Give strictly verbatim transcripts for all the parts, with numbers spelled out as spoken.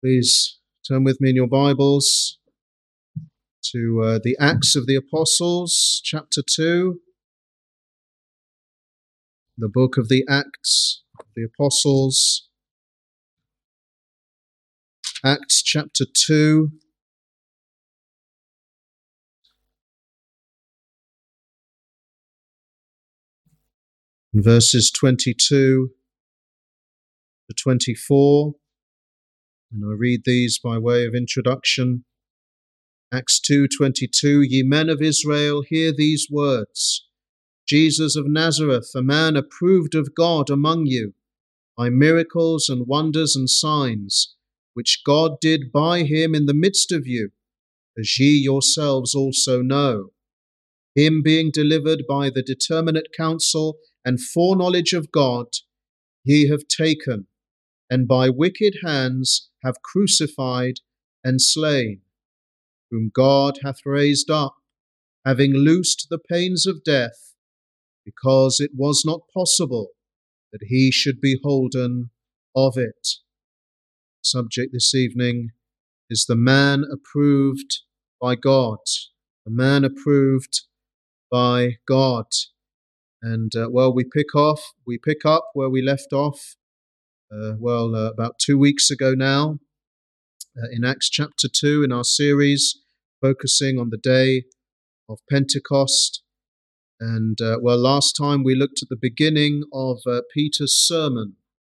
Please turn with me in your Bibles to uh, the Acts of the Apostles, chapter two, the book of the Acts of the Apostles, Acts chapter two, verses twenty-two to twenty-four, and I read these by way of introduction. Acts two twenty-two, Ye men of Israel, hear these words. Jesus of Nazareth, a man approved of God among you, by miracles and wonders and signs, which God did by him in the midst of you, as ye yourselves also know. Him being delivered by the determinate counsel and foreknowledge of God, ye have taken, and by wicked hands have crucified and slain, whom God hath raised up, having loosed the pains of death, because it was not possible that he should be holden of it. Subject this evening is the man approved by God, the man approved by God. And uh, well, we pick off, we pick up where we left off, uh, well, uh, about two weeks ago now, uh, in Acts chapter two, in our series focusing on the day of Pentecost. And uh, well, last time we looked at the beginning of uh, Peter's sermon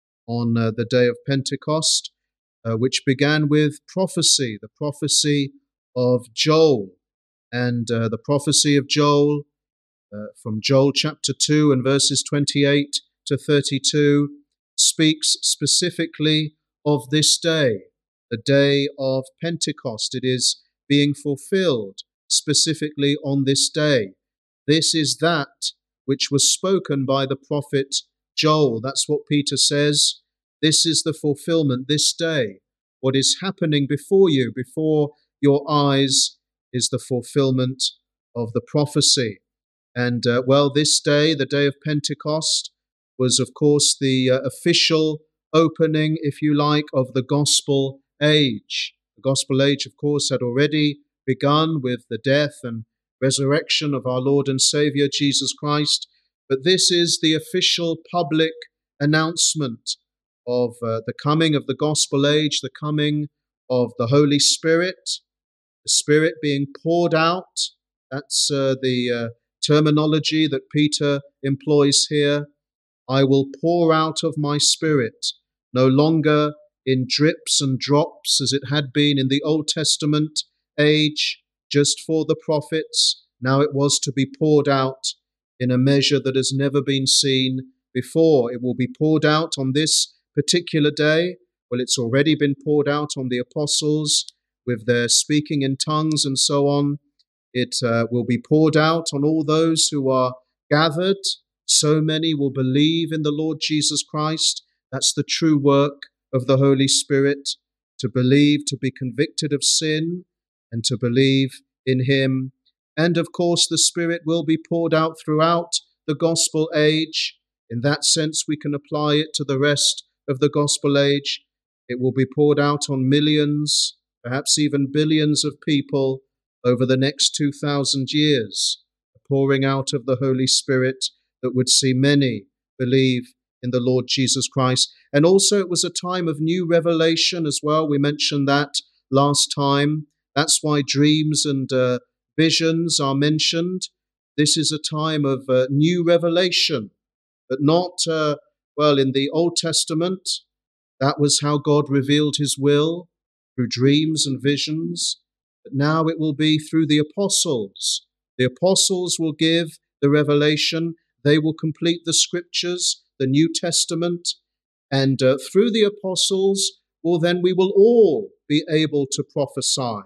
on uh, the day of Pentecost, uh, which began with prophecy, the prophecy of Joel. And uh, the prophecy of Joel, uh, from Joel chapter two and verses twenty-eight to thirty-two, speaks specifically of this day, the day of Pentecost. It is being fulfilled specifically on this day. This is that which was spoken by the prophet Joel. That's what Peter says. This is the fulfillment this day. What is happening before you, before your eyes, is the fulfillment of the prophecy. And, uh, well, this day, the day of Pentecost, was, of course, the uh, official opening, if you like, of the gospel age. The gospel age, of course, had already begun with the death and resurrection of our Lord and Savior Jesus Christ, but this is the official public announcement of uh, the coming of the gospel age, the coming of the Holy Spirit, the Spirit being poured out. That's uh, the uh, terminology that Peter employs here. I will pour out of my Spirit, no longer in drips and drops as it had been in the Old Testament age, just for the prophets. Now it was to be poured out in a measure that has never been seen before. It will be poured out on this particular day. Well, it's already been poured out on the apostles with their speaking in tongues and so on. It uh, will be poured out on all those who are gathered. So many will believe in the Lord Jesus Christ. That's the true work of the Holy Spirit, to believe, to be convicted of sin, and to believe in him. And of course, the Spirit will be poured out throughout the gospel age. In that sense, we can apply it to the rest of the gospel age. It will be poured out on millions, perhaps even billions of people over the next two thousand years, a pouring out of the Holy Spirit that would see many believe in the Lord Jesus Christ. And also it was a time of new revelation as well. We mentioned that last time. That's why dreams and uh, visions are mentioned. This is a time of uh, new revelation, but not, uh, well, in the Old Testament, that was how God revealed his will, through dreams and visions. But now it will be through the apostles. The apostles will give the revelation. They will complete the scriptures, the New Testament. And uh, through the apostles, well, then we will all be able to prophesy.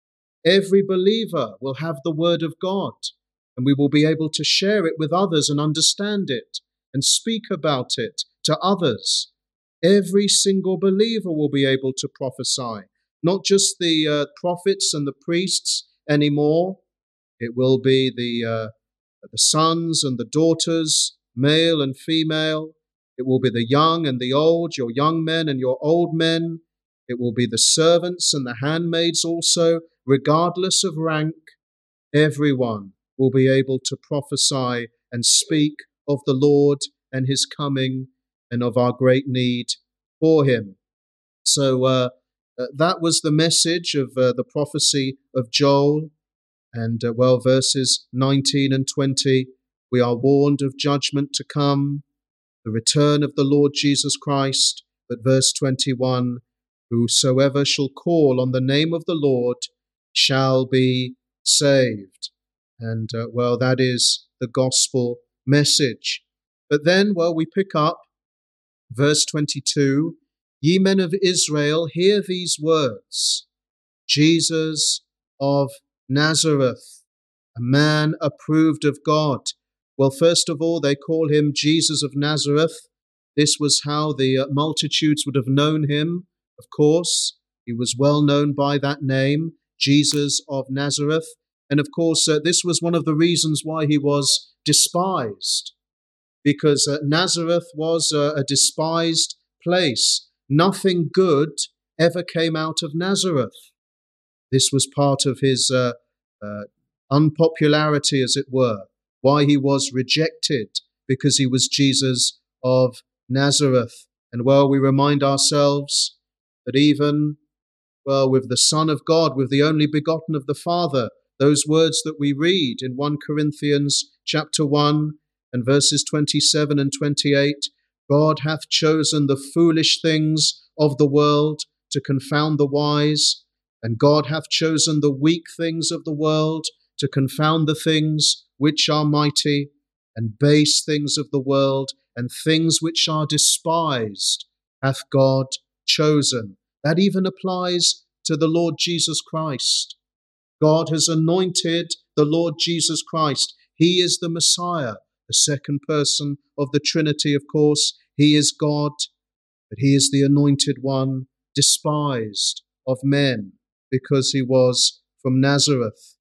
Every believer will have the word of God, and we will be able to share it with others and understand it and speak about it to others. Every single believer will be able to prophesy, not just the uh, prophets and the priests anymore. It will be the, uh, the sons and the daughters, male and female. It will be the young and the old, your young men and your old men. It will be the servants and the handmaids also, regardless of rank. Everyone will be able to prophesy and speak of the Lord and his coming and of our great need for him. So uh, uh, that was the message of uh, the prophecy of Joel. And uh, well, verses nineteen and twenty, we are warned of judgment to come, the return of the Lord Jesus Christ. But verse twenty-one, whosoever shall call on the name of the Lord shall be saved. And uh, well, that is the gospel message. But then, well, we pick up verse twenty-two, ye men of Israel, hear these words, Jesus of Nazareth, a man approved of God. Well, first of all, they call him Jesus of Nazareth. This was how the multitudes would have known him, of course. He was well known by that name, Jesus of Nazareth. And of course, uh, this was one of the reasons why he was despised, because uh, Nazareth was uh, a despised place. Nothing good ever came out of Nazareth. This was part of his uh, uh, unpopularity, as it were, why he was rejected, because he was Jesus of Nazareth. And well, we remind ourselves that even, well, with the Son of God, with the only begotten of the Father, those words that we read in First Corinthians chapter one and verses twenty-seven and twenty-eight, God hath chosen the foolish things of the world to confound the wise, and God hath chosen the weak things of the world to confound the things which are mighty, and base things of the world, and things which are despised hath God chosen. That even applies to the Lord Jesus Christ. God has anointed the Lord Jesus Christ. He is the Messiah, the second person of the Trinity, of course. He is God, but he is the anointed one, despised of men, because he was from Nazareth.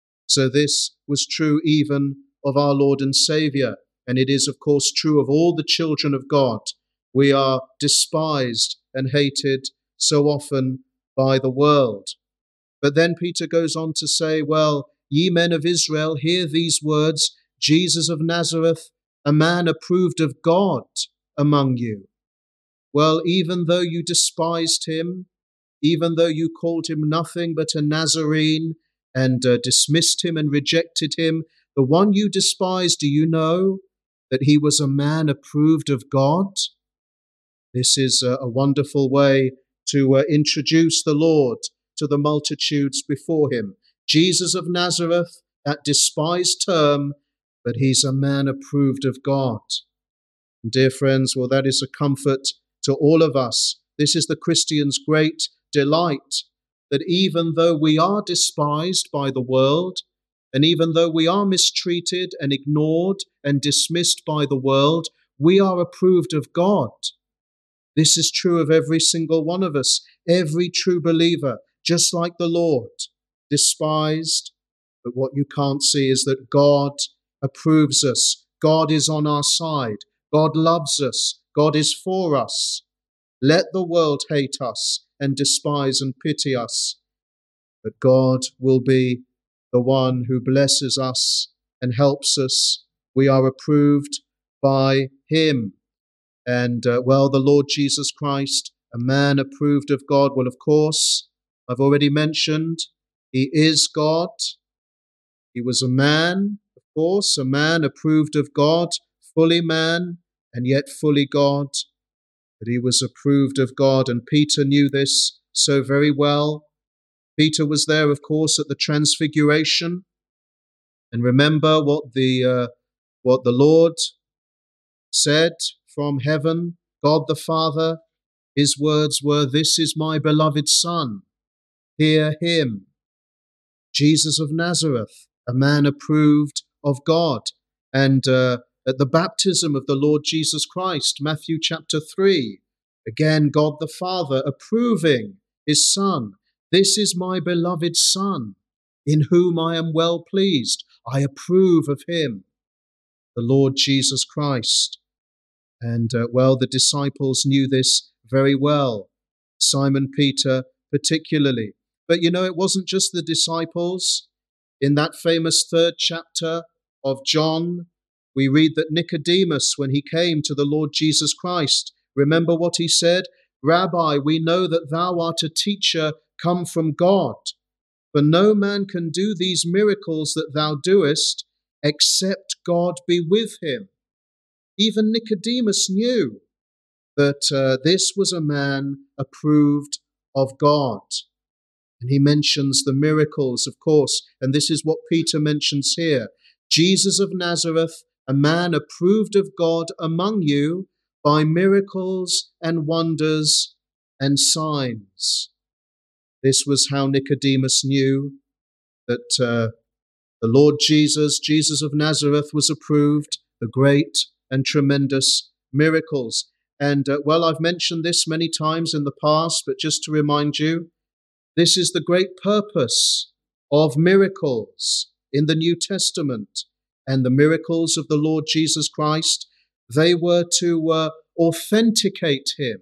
So this was true even of our Lord and Saviour, and it is, of course, true of all the children of God. We are despised and hated so often by the world. But then Peter goes on to say, well, ye men of Israel, hear these words, Jesus of Nazareth, a man approved of God among you. Well, even though you despised him, even though you called him nothing but a Nazarene and uh, dismissed him and rejected him, the one you despised, do you know that he was a man approved of God? This is a, a wonderful way to uh, introduce the Lord to the multitudes before him. Jesus of Nazareth, that despised term, but he's a man approved of God. And dear friends, well, that is a comfort to all of us. This is the Christian's great delight, that even though we are despised by the world, and even though we are mistreated and ignored and dismissed by the world, we are approved of God. This is true of every single one of us, every true believer, just like the Lord, despised. But what you can't see is that God approves us. God is on our side. God loves us. God is for us. Let the world hate us and despise and pity us. But God will be the one who blesses us and helps us. We are approved by him. And, uh, well, the Lord Jesus Christ, a man approved of God. Well, of course, I've already mentioned, he is God. He was a man, of course, a man approved of God, fully man and yet fully God. But he was approved of God, and Peter knew this so very well. Peter was there, of course, at the Transfiguration. And remember what the uh, what the Lord said from heaven, God the Father. His words were, "This is my beloved Son. Hear him." Jesus of Nazareth, a man approved of God. And uh, at the baptism of the Lord Jesus Christ, Matthew chapter three, again, God the Father approving his Son. This is my beloved Son, in whom I am well pleased. I approve of him, the Lord Jesus Christ. And, uh, well, the disciples knew this very well. Simon Peter particularly. But you know, it wasn't just the disciples. In that famous third chapter of John, we read that Nicodemus, when he came to the Lord Jesus Christ, remember what he said? Rabbi, we know that thou art a teacher come from God, for no man can do these miracles that thou doest except God be with him. Even Nicodemus knew that uh, this was a man approved of God. And he mentions the miracles, of course, and this is what Peter mentions here. Jesus of Nazareth, a man approved of God among you by miracles and wonders and signs. This was how Nicodemus knew that uh, the Lord Jesus, Jesus of Nazareth, was approved, the great and tremendous miracles. And, uh, well, I've mentioned this many times in the past, but just to remind you, this is the great purpose of miracles in the New Testament. And the miracles of the Lord Jesus Christ, they were to uh, authenticate him,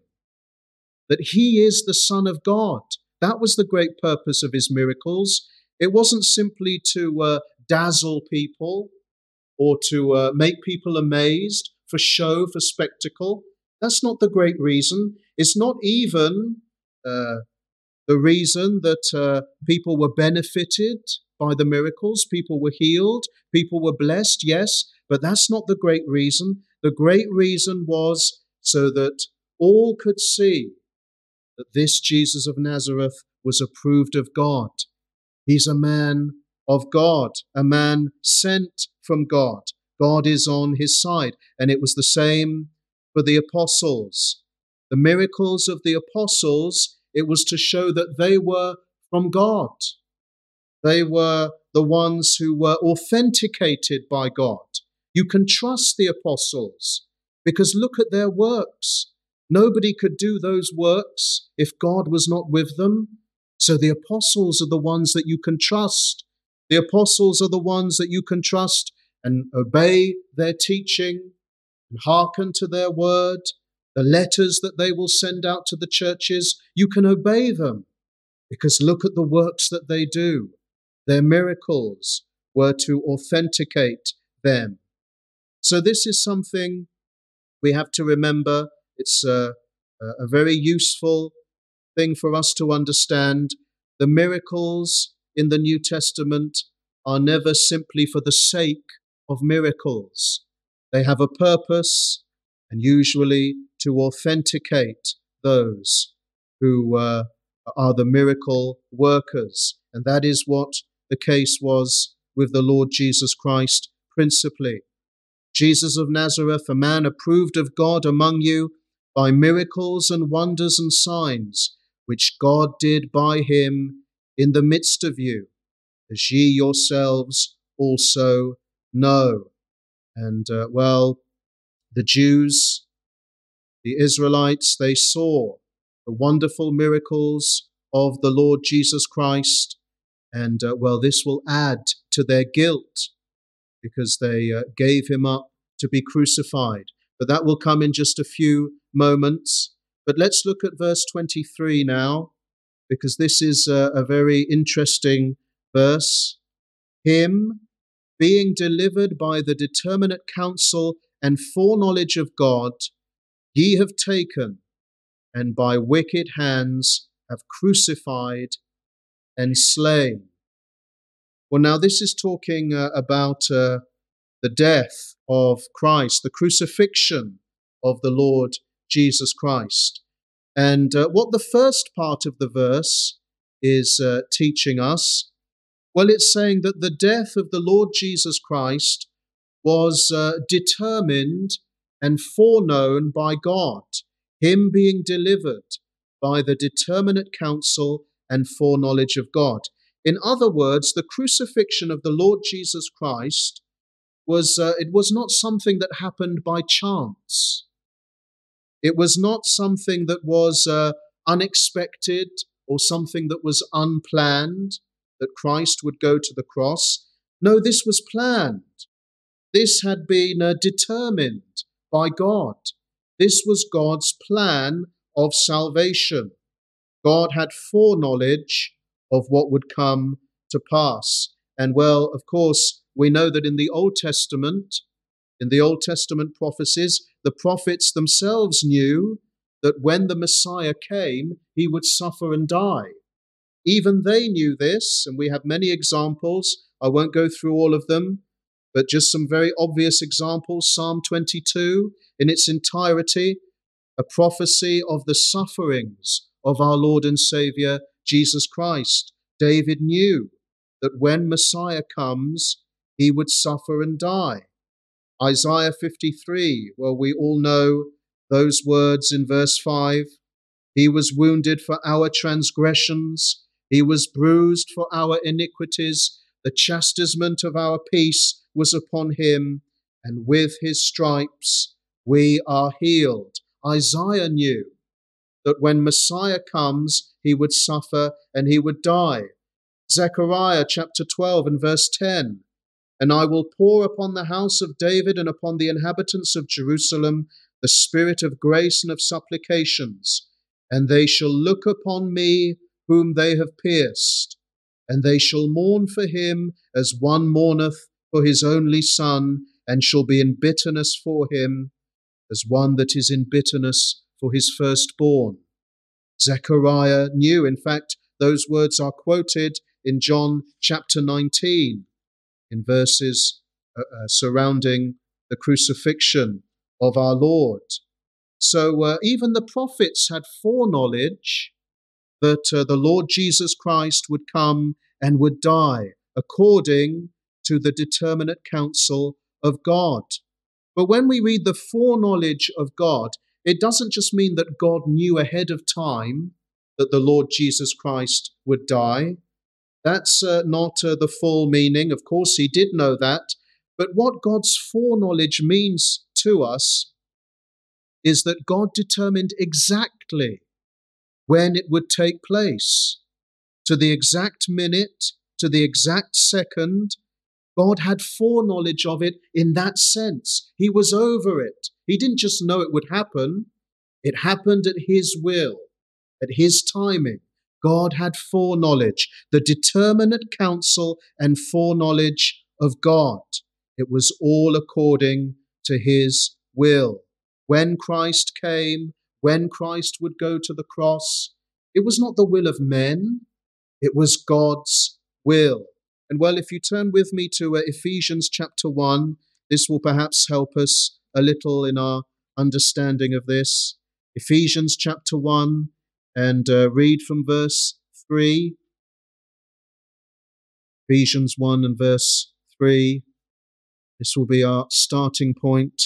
that he is the Son of God. That was the great purpose of his miracles. It wasn't simply to uh, dazzle people or to uh, make people amazed for show, for spectacle. That's not the great reason. It's not even uh, the reason that uh, people were benefited by the miracles. People were healed. People were blessed, yes, but that's not the great reason. The great reason was so that all could see that this Jesus of Nazareth was approved of God. He's a man of God, a man sent from God. God is on his side. And it was the same for the apostles. The miracles of the apostles, it was to show that they were from God. They were the ones who were authenticated by God. You can trust the apostles because look at their works. Nobody could do those works if God was not with them. So the apostles are the ones that you can trust. The apostles are the ones that you can trust and obey their teaching and hearken to their word. The letters that they will send out to the churches, you can obey them because look at the works that they do. Their miracles were to authenticate them. So this is something we have to remember. It's a, a very useful thing for us to understand. The miracles in the New Testament are never simply for the sake of miracles. They have a purpose, and usually to authenticate those who uh, are the miracle workers. And that is what the case was with the Lord Jesus Christ principally. Jesus of Nazareth, a man approved of God among you by miracles and wonders and signs, which God did by him in the midst of you, as ye yourselves also know. And, uh, well, the Jews, the Israelites, they saw the wonderful miracles of the Lord Jesus Christ. And, uh, well, this will add to their guilt because they uh, gave him up to be crucified. But that will come in just a few moments. But let's look at verse twenty-three now, because this is a, a very interesting verse. Him, being delivered by the determinate counsel and foreknowledge of God, ye have taken, and by wicked hands have crucified and slain. Well, now this is talking uh, about uh, the death of Christ, the crucifixion of the Lord Jesus Christ. And uh, what the first part of the verse is uh, teaching us, well, it's saying that the death of the Lord Jesus Christ was uh, determined and foreknown by God, him being delivered by the determinate counsel and foreknowledge of God. In other words, the crucifixion of the Lord Jesus Christ was, uh, it was not something that happened by chance. It was not something that was uh, unexpected or something that was unplanned, that Christ would go to the cross. No, this was planned. This had been uh, determined by God. This was God's plan of salvation. God had foreknowledge of what would come to pass. And well, of course, we know that in the Old Testament, in the Old Testament prophecies, the prophets themselves knew that when the Messiah came, he would suffer and die. Even they knew this, and we have many examples. I won't go through all of them, but just some very obvious examples. Psalm twenty-two in its entirety, a prophecy of the sufferings of our Lord and Savior, Jesus Christ. David knew that when Messiah comes, he would suffer and die. Isaiah fifty-three, well, we all know those words in verse five. He was wounded for our transgressions. He was bruised for our iniquities. The chastisement of our peace was upon him, and with his stripes we are healed. Isaiah knew that when Messiah comes, he would suffer and he would die. Zechariah chapter twelve and verse ten. And I will pour upon the house of David and upon the inhabitants of Jerusalem the spirit of grace and of supplications, and they shall look upon me whom they have pierced, and they shall mourn for him as one mourneth for his only son, and shall be in bitterness for him as one that is in bitterness for his firstborn. Zechariah knew, in fact, those words are quoted in John chapter nineteen, in verses uh, uh, surrounding the crucifixion of our Lord. So uh, even the prophets had foreknowledge that uh, the Lord Jesus Christ would come and would die according to the determinate counsel of God. But when we read the foreknowledge of God, it doesn't just mean that God knew ahead of time that the Lord Jesus Christ would die. That's uh, not uh, the full meaning. Of course, he did know that. But what God's foreknowledge means to us is that God determined exactly when it would take place. To the exact minute, to the exact second, God had foreknowledge of it in that sense. He was over it. He didn't just know it would happen. It happened at his will, at his timing. God had foreknowledge, the determinate counsel and foreknowledge of God. It was all according to his will. When Christ came, when Christ would go to the cross, it was not the will of men, it was God's will. And well, if you turn with me to uh, Ephesians chapter one, this will perhaps help us a little in our understanding of this. Ephesians chapter one, and uh, read from verse three. Ephesians one and verse three. This will be our starting point.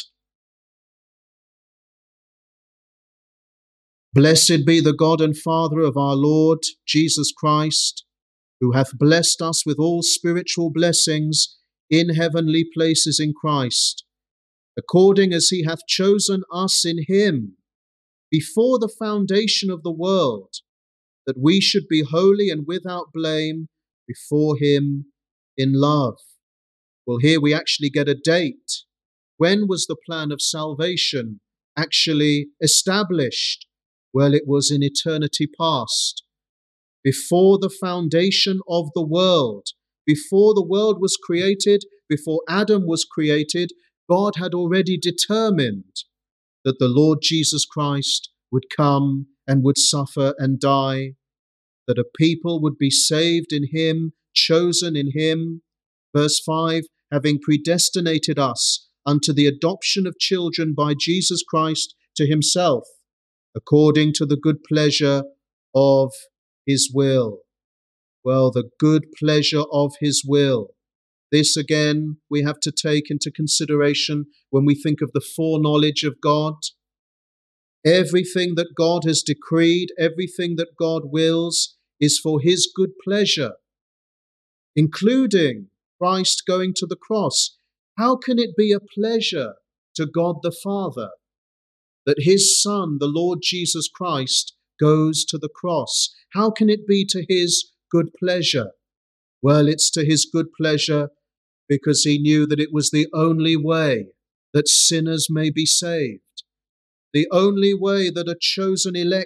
Blessed be the God and Father of our Lord Jesus Christ, who hath blessed us with all spiritual blessings in heavenly places in Christ, according as he hath chosen us in him before the foundation of the world, that we should be holy and without blame before him in love. Well, here we actually get a date. When was the plan of salvation actually established? Well, it was in eternity past. Before the foundation of the world, before the world was created, before Adam was created, God had already determined that the Lord Jesus Christ would come and would suffer and die, that a people would be saved in him, chosen in him. Verse five, having predestinated us unto the adoption of children by Jesus Christ to himself, according to the good pleasure of his will. Well, the good pleasure of his will. This again we have to take into consideration when we think of the foreknowledge of God. Everything that God has decreed, everything that God wills, is for his good pleasure, including Christ going to the cross. How can it be a pleasure to God the Father that his Son, the Lord Jesus Christ, goes to the cross? How can it be to his good pleasure? Well, it's to his good pleasure because he knew that it was the only way that sinners may be saved, the only way that a chosen elect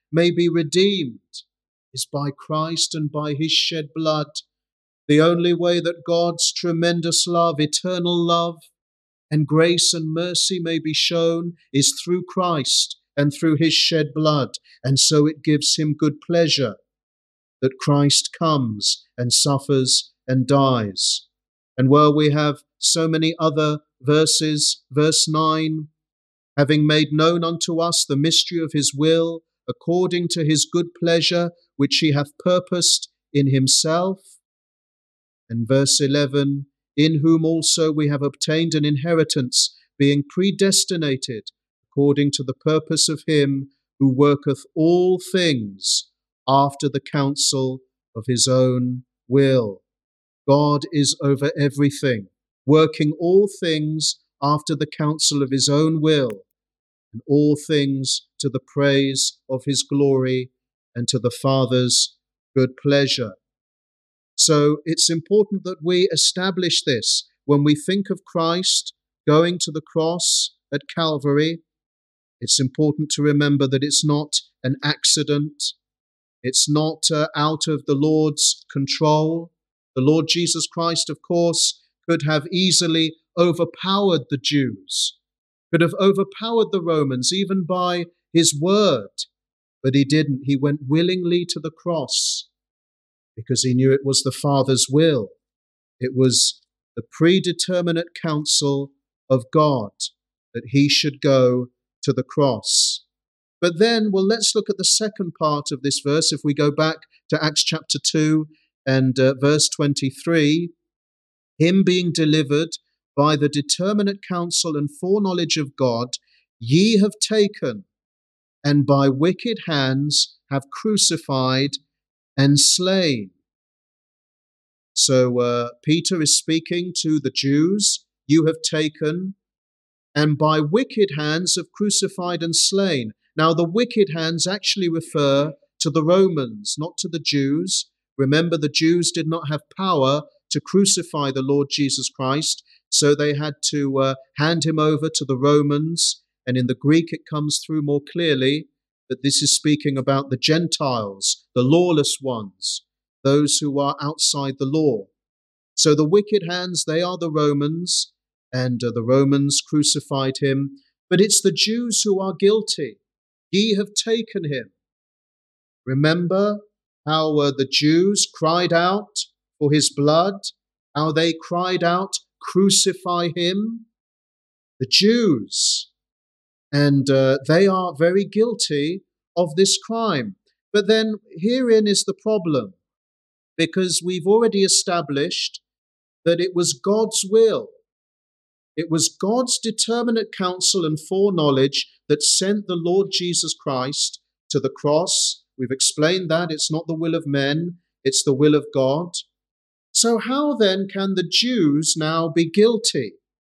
may be redeemed is by Christ and by his shed blood. The only way that God's tremendous love, eternal love, and grace and mercy may be shown is through Christ and through his shed blood. And so it gives him good pleasure that Christ comes and suffers and dies. And while we have so many other verses, verse nine, having made known unto us the mystery of his will, according to his good pleasure, which he hath purposed in himself. And verse eleven, in whom also we have obtained an inheritance, being predestinated according to the purpose of him who worketh all things after the counsel of his own will. God is over everything, working all things after the counsel of his own will, and all things to the praise of his glory and to the Father's good pleasure. So it's important that we establish this when we think of Christ going to the cross at Calvary. It's important to remember that it's not an accident. It's not uh, out of the Lord's control. The Lord Jesus Christ, of course, could have easily overpowered the Jews, could have overpowered the Romans, even by his word. But he didn't. He went willingly to the cross because he knew it was the Father's will. It was the predeterminate counsel of God that he should go to the cross. But then, well, let's look at the second part of this verse. If we go back to Acts chapter two and uh, verse twenty-three, him being delivered by the determinate counsel and foreknowledge of God, ye have taken, and by wicked hands have crucified and slain. So uh, Peter is speaking to the Jews. You have taken, and by wicked hands have crucified and slain. Now, the wicked hands actually refer to the Romans, not to the Jews. Remember, the Jews did not have power to crucify the Lord Jesus Christ, so they had to uh, hand him over to the Romans. And in the Greek, it comes through more clearly that this is speaking about the Gentiles, the lawless ones, those who are outside the law. So the wicked hands, they are the Romans, and uh, the Romans crucified him. But it's the Jews who are guilty. Ye have taken him. Remember how uh, the Jews cried out for his blood, how they cried out, crucify him. The Jews. And uh, they are very guilty of this crime. But then herein is the problem, because we've already established that it was God's will. It was God's determinate counsel and foreknowledge that sent the Lord Jesus Christ to the cross. We've explained that it's not the will of men, it's the will of God. So how then can the Jews now be guilty?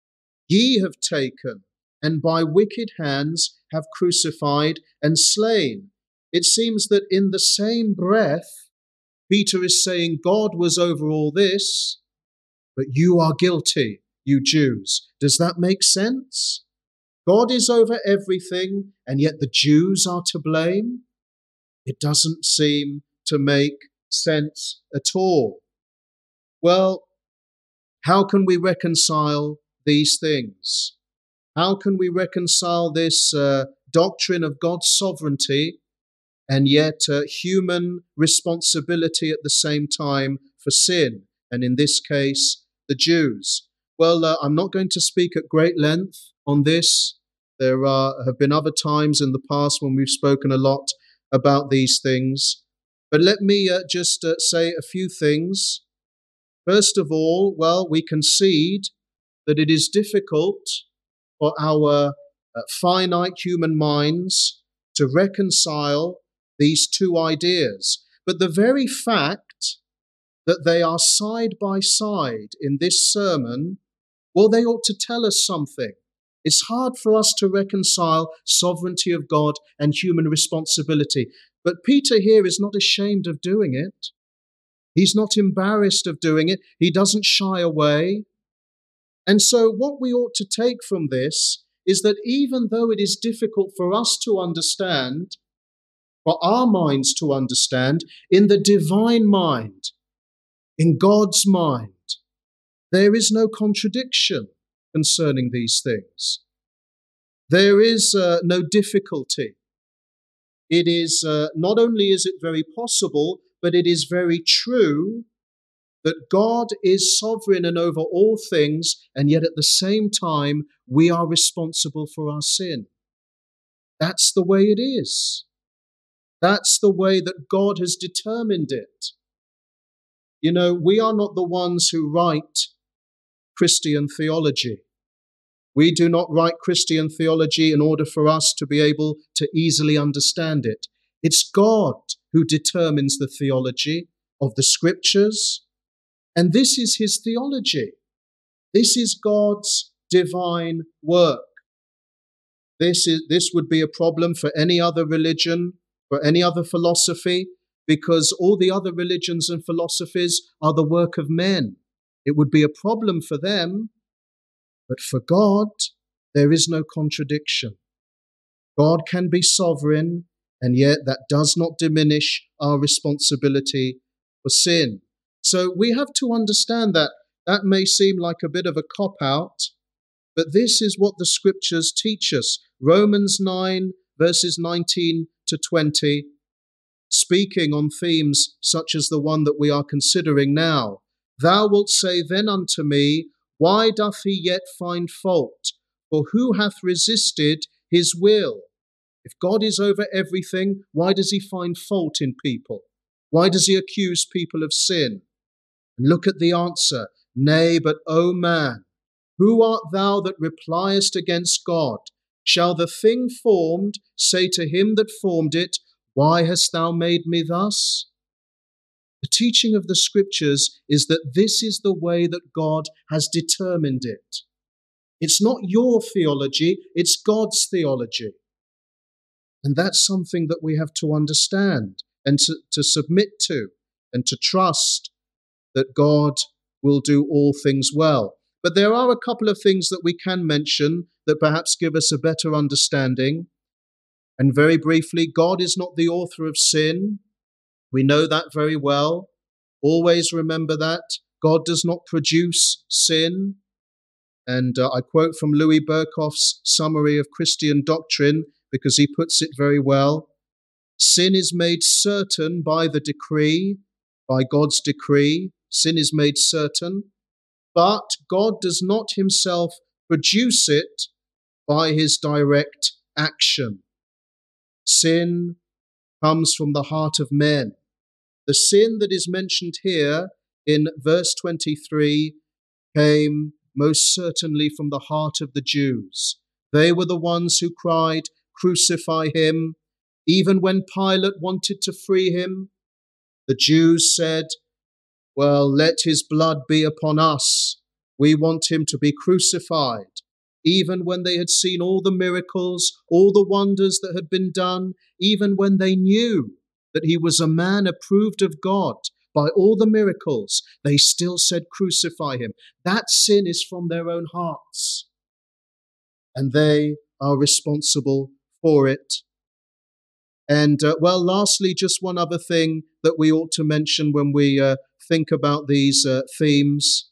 Ye have taken, and by wicked hands have crucified and slain. It seems that in the same breath, Peter is saying God was over all this, but you are guilty, you Jews. Does that make sense? God is over everything, and yet the Jews are to blame? It doesn't seem to make sense at all. Well, how can we reconcile these things? How can we reconcile this uh, doctrine of God's sovereignty and yet uh, human responsibility at the same time for sin, and in this case, the Jews? Well, uh, I'm not going to speak at great length on this. There are, have been other times in the past when we've spoken a lot about these things. But let me uh, just uh, say a few things. First of all, well, we concede that it is difficult for our uh, finite human minds to reconcile these two ideas. But the very fact that they are side by side in this sermon, well, they ought to tell us something. It's hard for us to reconcile sovereignty of God and human responsibility. But Peter here is not ashamed of doing it. He's not embarrassed of doing it. He doesn't shy away. And so what we ought to take from this is that even though it is difficult for us to understand, for our minds to understand in the divine mind, in God's mind. There is no contradiction concerning these things. There is uh, no difficulty. It is, uh, not only is it very possible, but it is very true that God is sovereign and over all things, and yet at the same time, we are responsible for our sin. That's the way it is. That's the way that God has determined it. You know, we are not the ones who write Christian theology. We do not write Christian theology in order for us to be able to easily understand it. It's God who determines the theology of the Scriptures, and this is his theology. This is God's divine work. This is, this would be a problem for any other religion, for any other philosophy, because all the other religions and philosophies are the work of men. It would be a problem for them, but for God, there is no contradiction. God can be sovereign, and yet that does not diminish our responsibility for sin. So we have to understand that. That may seem like a bit of a cop-out, but this is what the Scriptures teach us. Romans nine, verses nineteen to twenty, speaking on themes such as the one that we are considering now. Thou wilt say then unto me, why doth he yet find fault? For who hath resisted his will? If God is over everything, why does he find fault in people? Why does he accuse people of sin? And look at the answer. Nay, but O man, who art thou that repliest against God? Shall the thing formed say to him that formed it, why hast thou made me thus? The teaching of the Scriptures is that this is the way that God has determined it. It's not your theology, it's God's theology. And that's something that we have to understand and to, to submit to and to trust that God will do all things well. But there are a couple of things that we can mention that perhaps give us a better understanding. And very briefly, God is not the author of sin. We know that very well. Always remember that. God does not produce sin. And uh, I quote from Louis Berkhof's Summary of Christian Doctrine, because he puts it very well. Sin is made certain by the decree, by God's decree. Sin is made certain, but God does not himself produce it by his direct action. Sin comes from the heart of men. The sin that is mentioned here in verse twenty-three came most certainly from the heart of the Jews. They were the ones who cried, crucify him. Even when Pilate wanted to free him, the Jews said, well, let his blood be upon us. We want him to be crucified. Even when they had seen all the miracles, all the wonders that had been done, even when they knew that he was a man approved of God by all the miracles, they still said, crucify him. That sin is from their own hearts, and they are responsible for it. And, uh, well, lastly, just one other thing that we ought to mention when we uh, think about these uh, themes.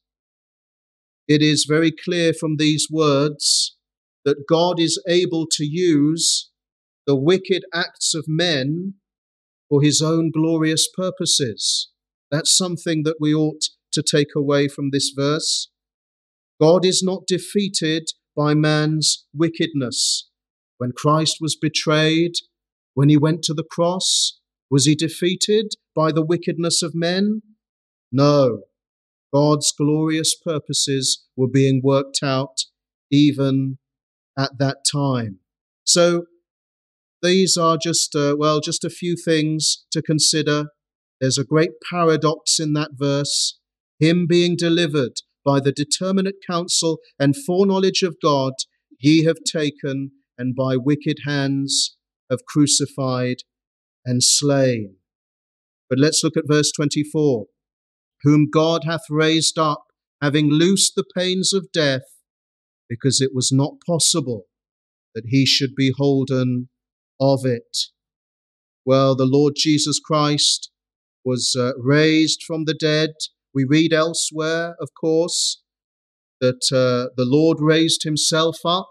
It is very clear from these words that God is able to use the wicked acts of men for his own glorious purposes. That's something that we ought to take away from this verse. God is not defeated by man's wickedness. When Christ was betrayed, when he went to the cross, was he defeated by the wickedness of men? No. God's glorious purposes were being worked out even at that time. So these are just, uh, well, just a few things to consider. There's a great paradox in that verse. Him being delivered by the determinate counsel and foreknowledge of God, ye have taken, and by wicked hands have crucified and slain. But let's look at verse twenty-four. Whom God hath raised up, having loosed the pains of death, because it was not possible that he should be holden of it. Well, the Lord Jesus Christ was uh, raised from the dead. We read elsewhere, of course, that uh, the Lord raised himself up,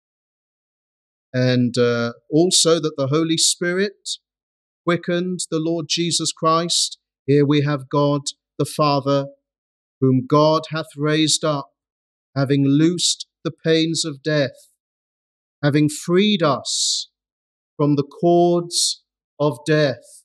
and uh, also that the Holy Spirit quickened the Lord Jesus Christ. Here we have God the Father, whom God hath raised up, having loosed the pains of death, having freed us from the cords of death.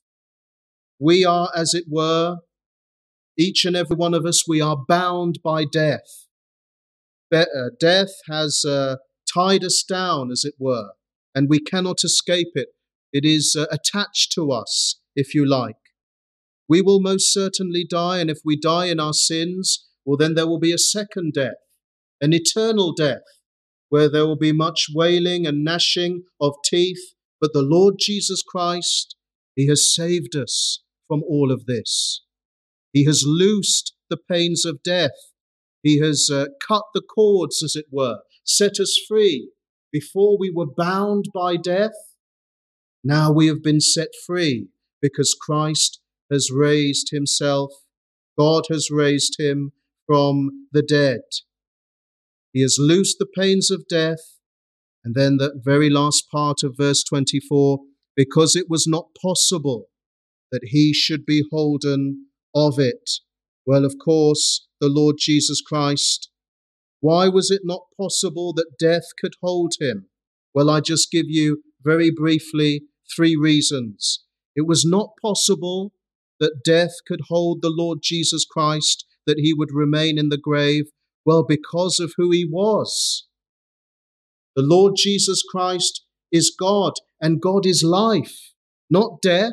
We are, as it were, each and every one of us, we are bound by death. Be- uh, death has uh, tied us down, as it were, and we cannot escape it. It is uh, attached to us, if you like. We will most certainly die, and if we die in our sins, well, then there will be a second death, an eternal death, where there will be much wailing and gnashing of teeth. But the Lord Jesus Christ, he has saved us from all of this. He has loosed the pains of death. He has uh, cut the cords, as it were, set us free. Before we were bound by death, now we have been set free because Christ has raised himself. God has raised him from the dead. He has loosed the pains of death. And then the very last part of verse twenty-four, because it was not possible that he should be holden of it. Well, of course, the Lord Jesus Christ, why was it not possible that death could hold him? Well, I just give you very briefly three reasons. It was not possible that death could hold the Lord Jesus Christ, that he would remain in the grave. Well, because of who he was. The Lord Jesus Christ is God, and God is life, not death.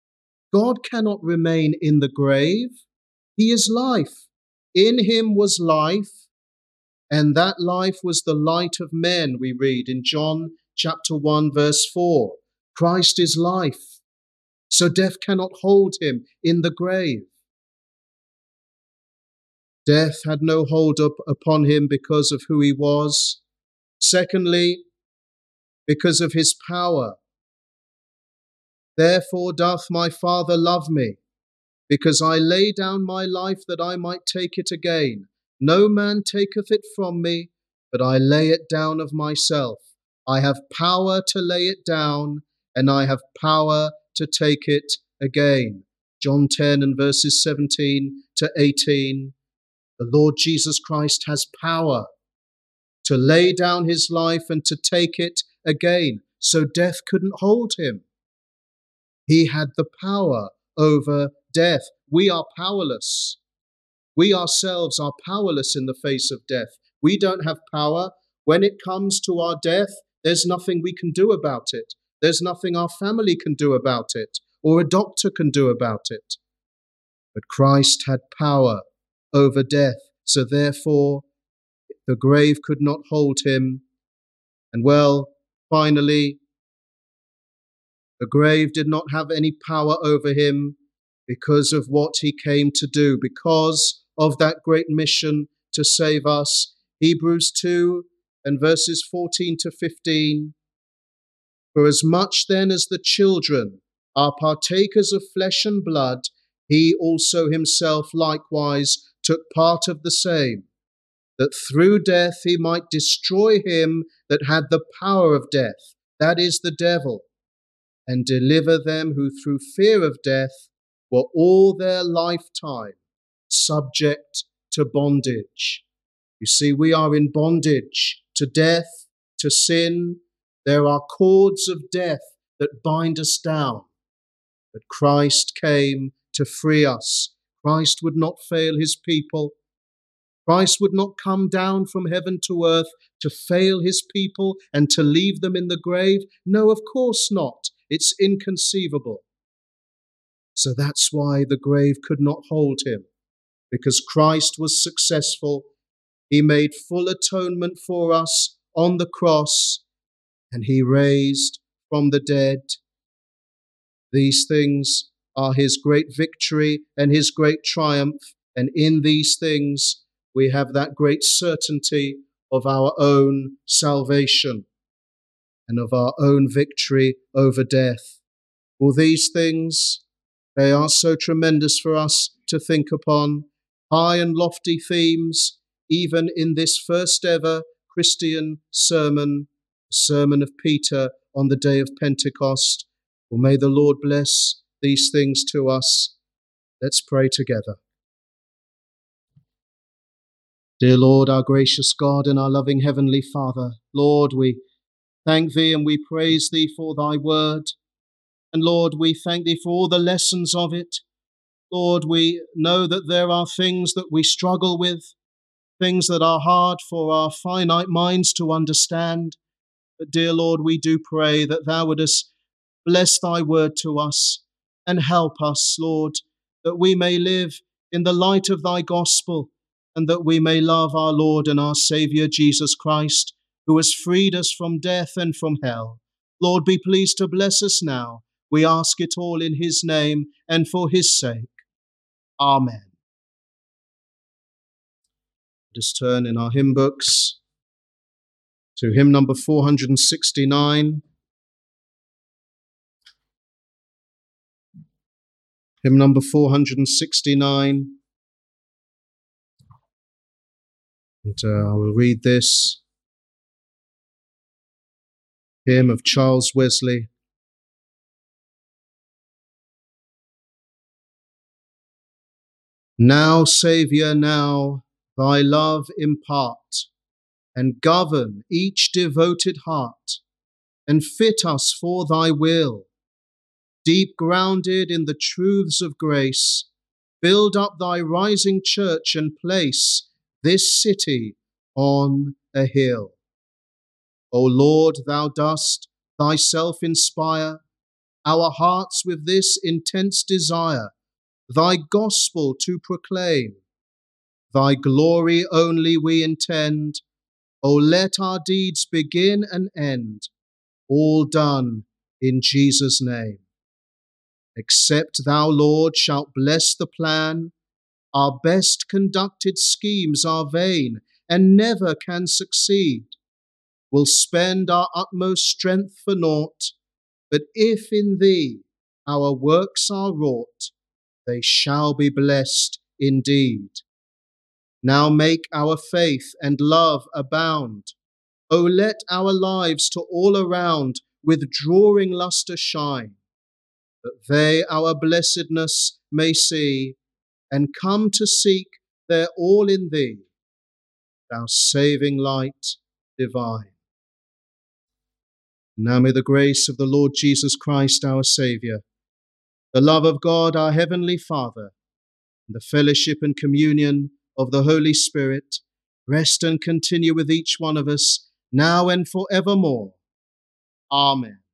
God cannot remain in the grave. He is life. In him was life, and that life was the light of men, we read in John chapter one, verse four. Christ is life, so death cannot hold him in the grave. Death had no hold up upon him because of who he was. Secondly, because of his power. Therefore doth my Father love me, because I lay down my life that I might take it again. No man taketh it from me, but I lay it down of myself. I have power to lay it down, and I have power to take it again. John ten and verses seventeen to eighteen. The Lord Jesus Christ has power to lay down his life and to take it again. So death couldn't hold him. He had the power over death. We are powerless. We ourselves are powerless in the face of death. We don't have power. When it comes to our death, there's nothing we can do about it. There's nothing our family can do about it, or a doctor can do about it. But Christ had power over death, so therefore the grave could not hold him. And well, finally, the grave did not have any power over him because of what he came to do, because of that great mission to save us. Hebrews two and verses fourteen to fifteen. For as much then as the children are partakers of flesh and blood, he also himself likewise took part of the same, that through death he might destroy him that had the power of death, that is, the devil, and deliver them who through fear of death were all their lifetime subject to bondage. You see, we are in bondage to death, to sin. There are cords of death that bind us down. But Christ came to free us. Christ would not fail his people. Christ would not come down from heaven to earth to fail his people and to leave them in the grave. No, of course not. It's inconceivable. So that's why the grave could not hold him, because Christ was successful. He made full atonement for us on the cross, and he raised from the dead. These things are his great victory and his great triumph, and in these things we have that great certainty of our own salvation and of our own victory over death. All these things, they are so tremendous for us to think upon, high and lofty themes, even in this first ever Christian sermon, the sermon of Peter on the day of Pentecost. Well, may the Lord bless these things to us. Let's pray together. Dear Lord, our gracious God and our loving Heavenly Father, Lord, we thank Thee and we praise Thee for Thy word. And Lord, we thank Thee for all the lessons of it. Lord, we know that there are things that we struggle with, things that are hard for our finite minds to understand. But dear Lord, we do pray that Thou wouldest bless Thy word to us and help us, Lord, that we may live in the light of Thy gospel and that we may love our Lord and our Saviour Jesus Christ, who has freed us from death and from hell. Lord, be pleased to bless us now. We ask it all in His name and for His sake. Amen. Let us turn in our hymn books to hymn number four hundred sixty-nine. Hymn number four hundred sixty-nine. And uh, I will read this hymn of Charles Wesley. Now, Saviour, now Thy love impart, and govern each devoted heart, and fit us for Thy will. Deep grounded in the truths of grace, build up Thy rising church and place this city on a hill. O Lord, Thou dost Thyself inspire our hearts with this intense desire, Thy gospel to proclaim. Thy glory only we intend. O let our deeds begin and end, all done in Jesus' name. Except Thou, Lord, shalt bless the plan, our best conducted schemes are vain and never can succeed. We'll spend our utmost strength for naught, but if in Thee our works are wrought, they shall be blessed indeed. Now make our faith and love abound. O let our lives to all around with drawing lustre shine, that they our blessedness may see, and come to seek their all in Thee, Thou saving light divine. Now may the grace of the Lord Jesus Christ our Saviour, the love of God our Heavenly Father, and the fellowship and communion of the Holy Spirit rest and continue with each one of us now and forevermore. Amen.